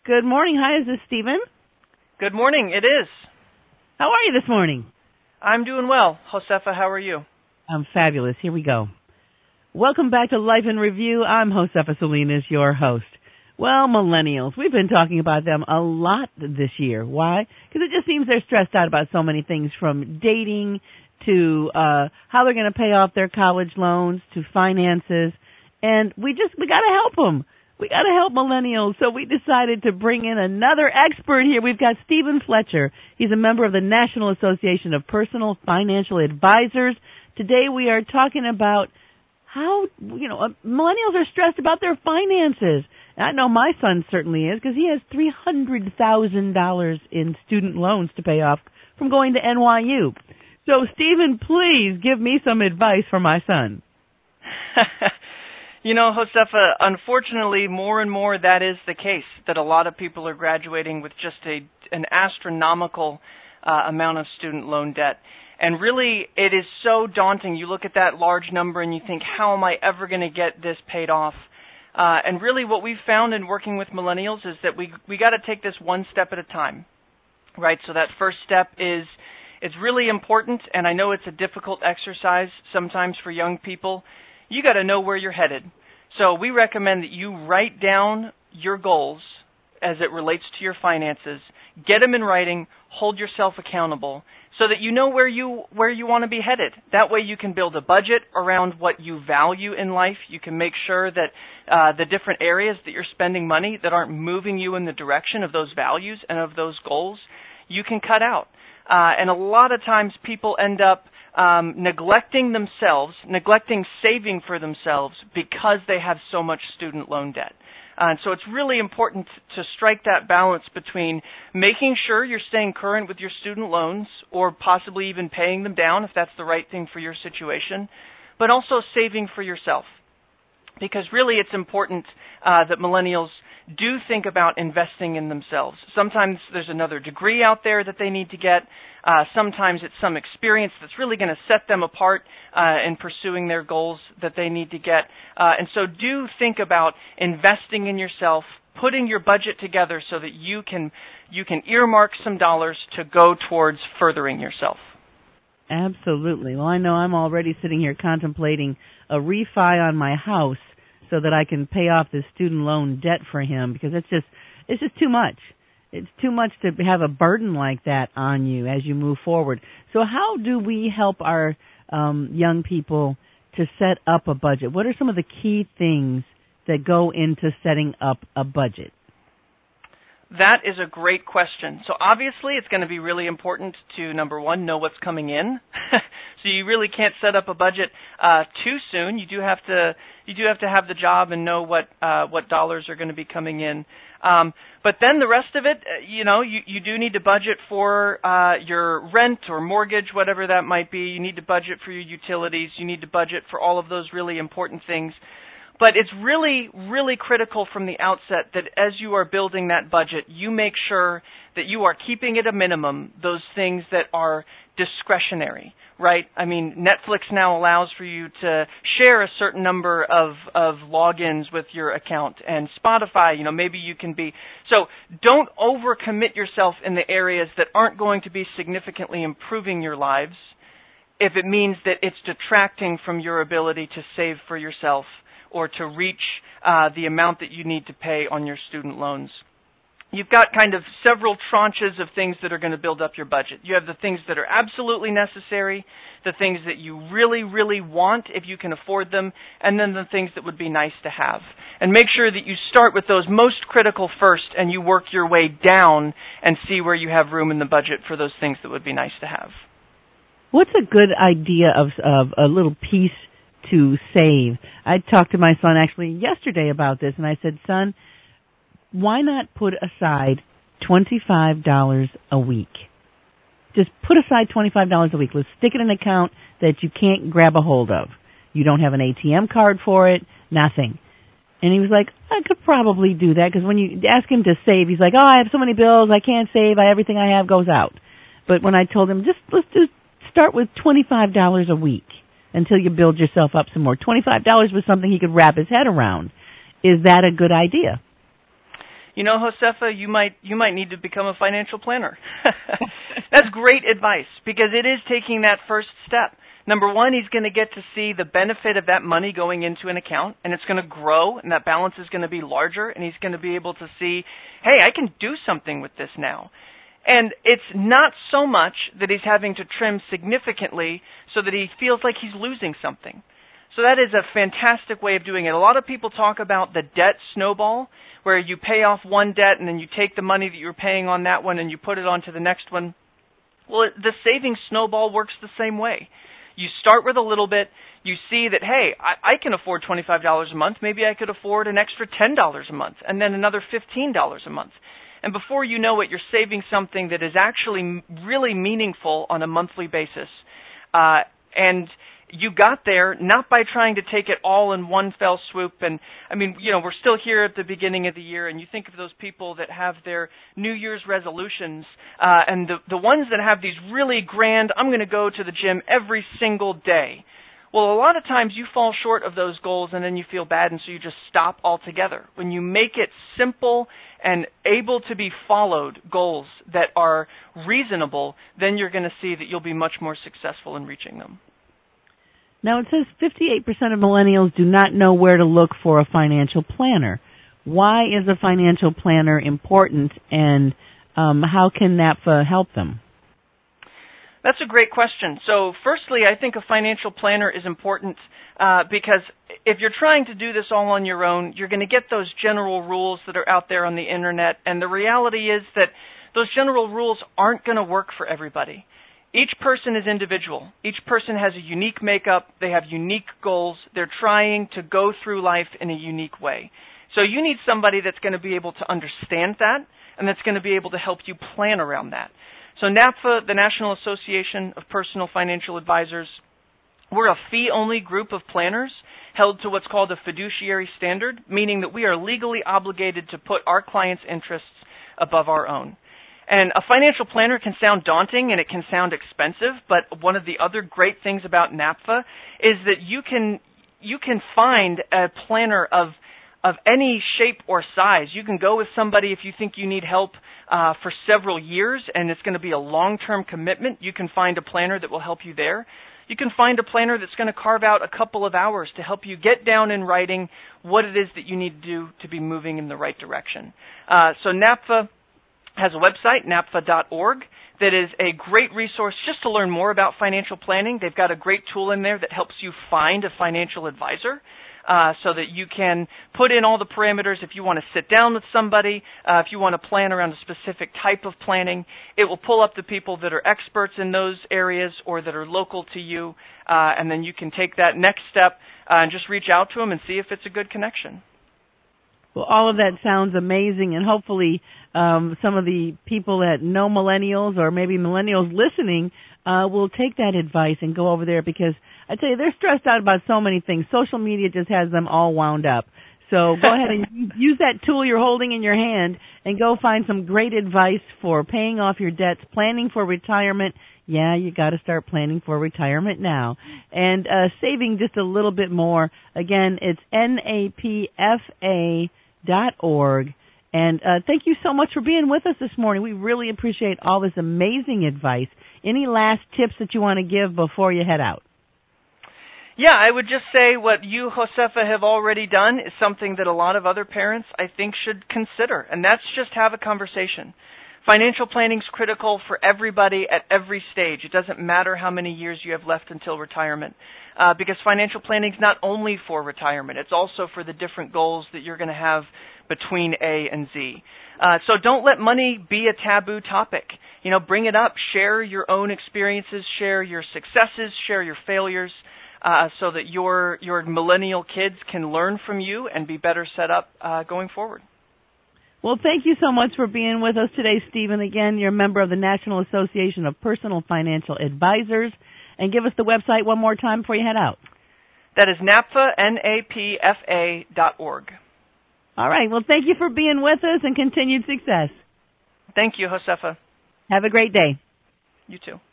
Good morning. Hi, is this Stephen? Good morning. It is. How are you this morning? I'm doing well. Josefa, how are you? I'm fabulous. Here we go. Welcome back to Life in Review. I'm Josefa Salinas, your host. Well, millennials, we've been talking about them a lot this year. Why? Because it just seems they're stressed out about so many things, from dating to how they're going to pay off their college loans to finances. And we got to help them. We got to help millennials, so we decided to bring in another expert here. We've got Stephen Fletcher. He's a member of the National Association of Personal Financial Advisors. Today we are talking about how, millennials are stressed about their finances. And I know my son certainly is, because he has $300,000 in student loans to pay off from going to NYU. So, Stephen, please give me some advice for my son. Josefa, unfortunately, more and more that is the case, that a lot of people are graduating with just an astronomical amount of student loan debt. And really, it is so daunting. You look at that large number and you think, how am I ever going to get this paid off? And really what we've found in working with millennials is that we got to take this one step at a time, right? So that first step is really important, and I know it's a difficult exercise sometimes for young people. You got to know where you're headed. So we recommend that you write down your goals as it relates to your finances, get them in writing, hold yourself accountable so that you know where you want to be headed. That way you can build a budget around what you value in life. You can make sure that the different areas that you're spending money that aren't moving you in the direction of those values and of those goals, you can cut out. And a lot of times people end up neglecting themselves, neglecting saving for themselves because they have so much student loan debt. And so it's really important to strike that balance between making sure you're staying current with your student loans or possibly even paying them down if that's the right thing for your situation, but also saving for yourself. Because really it's important that millennials do think about investing in themselves. Sometimes there's another degree out there that they need to get. Sometimes it's some experience that's really going to set them apart in pursuing their goals that they need to get. And so do think about investing in yourself, putting your budget together so that you can earmark some dollars to go towards furthering yourself. Absolutely. Well, I know I'm already sitting here contemplating a refi on my house so that I can pay off this student loan debt for him, because it's just too much. It's too much to have a burden like that on you as you move forward. So how do we help our young people to set up a budget? What are some of the key things that go into setting up a budget? That is a great question. So obviously it's going to be really important to, number one, know what's coming in. So you really can't set up a budget too soon. You do have to have the job and know what dollars are going to be coming in. But then the rest of it, you do need to budget for your rent or mortgage, whatever that might be. You need to budget for your utilities. You need to budget for all of those really important things. But it's really, really critical from the outset that as you are building that budget, you make sure that you are keeping at a minimum those things that are discretionary, right? I mean, Netflix now allows for you to share a certain number of logins with your account, and Spotify, maybe you can be. So don't overcommit yourself in the areas that aren't going to be significantly improving your lives if it means that it's detracting from your ability to save for yourself or to reach the amount that you need to pay on your student loans. You've got kind of several tranches of things that are going to build up your budget. You have the things that are absolutely necessary, the things that you really, really want if you can afford them, and then the things that would be nice to have. And make sure that you start with those most critical first and you work your way down and see where you have room in the budget for those things that would be nice to have. What's a good idea of a little piece to save? I talked to my son actually yesterday about this, and I said, son, why not put aside $25 a week? Just put aside $25 a week. Let's stick it in an account that you can't grab a hold of. You don't have an ATM card for it, nothing. And he was like, I could probably do that, because when you ask him to save, he's like, I have so many bills, I can't save, everything I have goes out. But when I told him, let's just start with $25 a week until you build yourself up some more. $25 was something he could wrap his head around. Is that a good idea? you know, Josefa, you might need to become a financial planner. That's great advice, because it is taking that first step. Number one, he's going to get to see the benefit of that money going into an account, and it's going to grow, and that balance is going to be larger, and he's going to be able to see, hey, I can do something with this now. And it's not so much that he's having to trim significantly so that he feels like he's losing something. So that is a fantastic way of doing it. A lot of people talk about the debt snowball, where you pay off one debt and then you take the money that you're paying on that one and you put it onto the next one. Well, the savings snowball works the same way. You start with a little bit. You see that, hey, I can afford $25 a month. Maybe I could afford an extra $10 a month and then another $15 a month. And before you know it, you're saving something that is actually really meaningful on a monthly basis. And you got there not by trying to take it all in one fell swoop. And, I mean, you know, we're still here at the beginning of the year, and you think of those people that have their New Year's resolutions, and the ones that have these really grand, I'm going to go to the gym every single day. Well, a lot of times you fall short of those goals, and then you feel bad, and so you just stop altogether. When you make it simple and able to be followed goals that are reasonable, then you're going to see that you'll be much more successful in reaching them. Now, it says 58% of millennials do not know where to look for a financial planner. Why is a financial planner important, and how can NAPFA help them? That's a great question. So, firstly, I think a financial planner is important because if you're trying to do this all on your own, you're going to get those general rules that are out there on the Internet, and the reality is that those general rules aren't going to work for everybody. Each person is individual. Each person has a unique makeup. They have unique goals. They're trying to go through life in a unique way. So you need somebody that's going to be able to understand that and that's going to be able to help you plan around that. So NAPFA, the National Association of Personal Financial Advisors, we're a fee-only group of planners held to what's called a fiduciary standard, meaning that we are legally obligated to put our clients' interests above our own. And a financial planner can sound daunting and it can sound expensive, but one of the other great things about NAPFA is that you can find a planner of any shape or size. You can go with somebody if you think you need help for several years and it's going to be a long-term commitment. You can find a planner that will help you there. You can find a planner that's going to carve out a couple of hours to help you get down in writing what it is that you need to do to be moving in the right direction. So NAPFA has a website, napfa.org, that is a great resource just to learn more about financial planning. They've got a great tool in there that helps you find a financial advisor so that you can put in all the parameters if you want to sit down with somebody, if you want to plan around a specific type of planning. It will pull up the people that are experts in those areas or that are local to you, and then you can take that next step and just reach out to them and see if it's a good connection. Well, all of that sounds amazing, and hopefully some of the people that know millennials or maybe millennials listening will take that advice and go over there, because I tell you, they're stressed out about so many things. Social media just has them all wound up. So go ahead and use that tool you're holding in your hand and go find some great advice for paying off your debts, planning for retirement. Yeah, you got to start planning for retirement now. And saving just a little bit more. Again, it's napfa.org. And thank you so much for being with us this morning. We really appreciate all this amazing advice. Any last tips that you want to give before you head out? Yeah, I would just say what you, Josefa, have already done is something that a lot of other parents, I think, should consider, and that's just have a conversation. Financial planning is critical for everybody at every stage. It doesn't matter how many years you have left until retirement, because financial planning is not only for retirement. It's also for the different goals that you're going to have between A and Z. So don't let money be a taboo topic. You know, bring it up. Share your own experiences. Share your successes. Share your failures. So that your millennial kids can learn from you and be better set up going forward. Well, thank you so much for being with us today, Stephen. Again, you're a member of the National Association of Personal Financial Advisors. And give us the website one more time before you head out. That is NAPFA, NAPFA.org. All right. Well, thank you for being with us and continued success. Thank you, Josefa. Have a great day. You too.